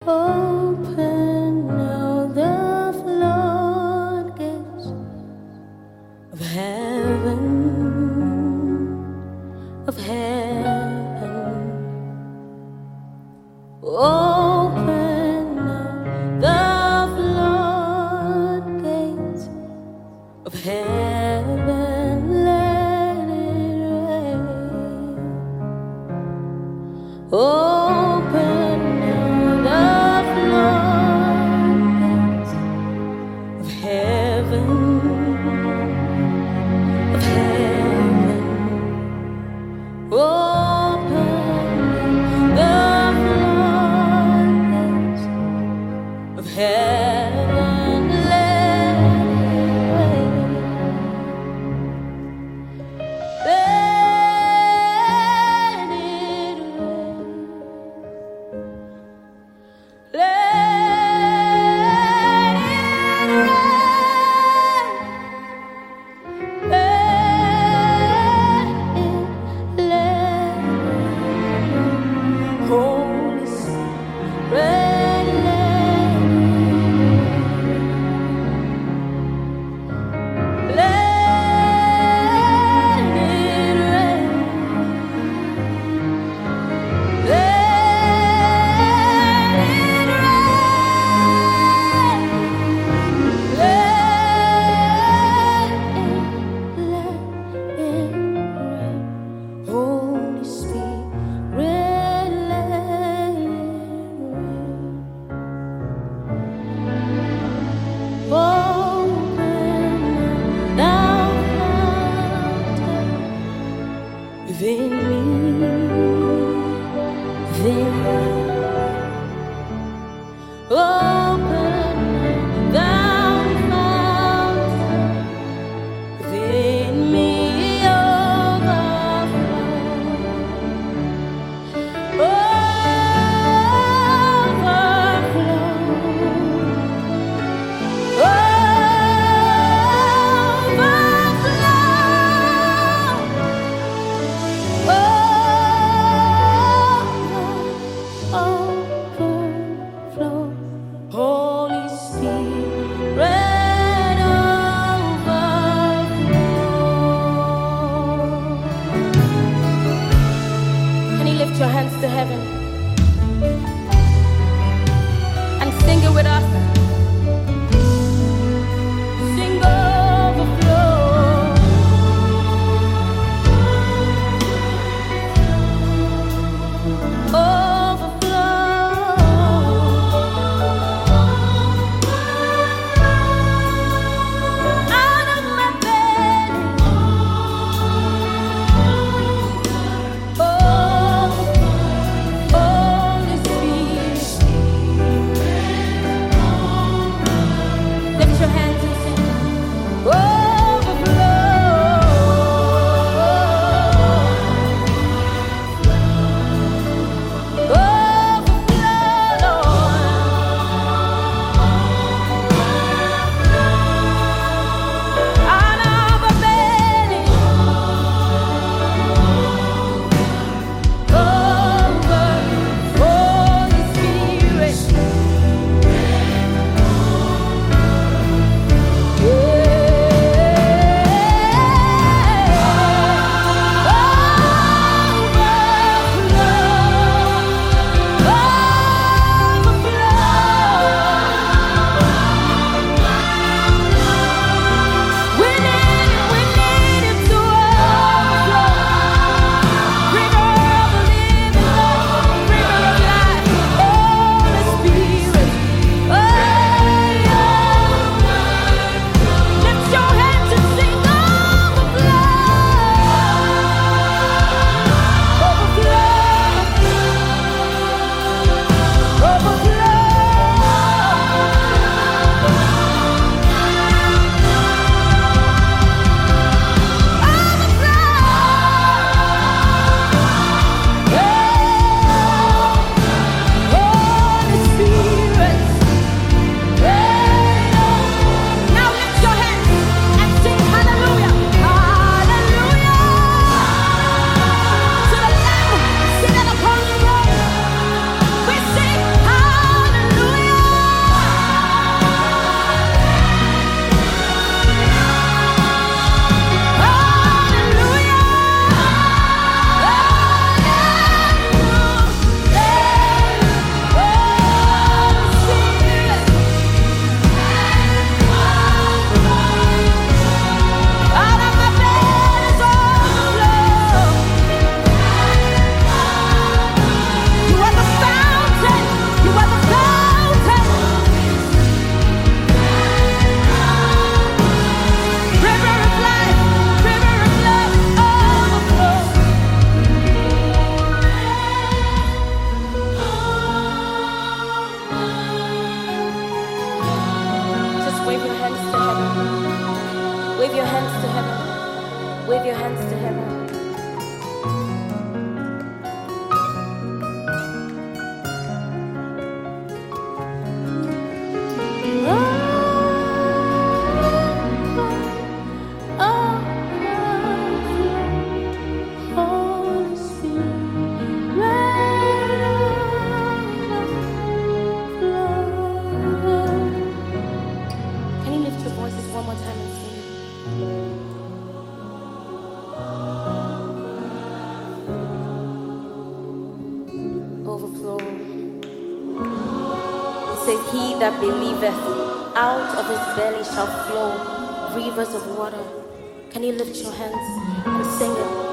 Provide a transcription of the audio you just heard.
Open now the floodgates of heaven, of heaven. Open now the floodgates of heaven, let it rain. Open now the floodgates of heaven, of heaven. Open the floodgates of heaven, let it rain. Let it rain. Holy Spirit, let it rain. Holy Spirit, let it rain. Open thou fountain within me, within me. Open thou fountain within me, overflow, overflow. Holy Spirit, overflow. Can you lift your hands to heaven and sing it with us? Sing overflow, overflow. Out of my belly, oh, Holy Spirit. Lift your hands and sing. Overflow. says, he that believeth, out of his belly shall flow rivers of water. Can you lift your hands and sing it?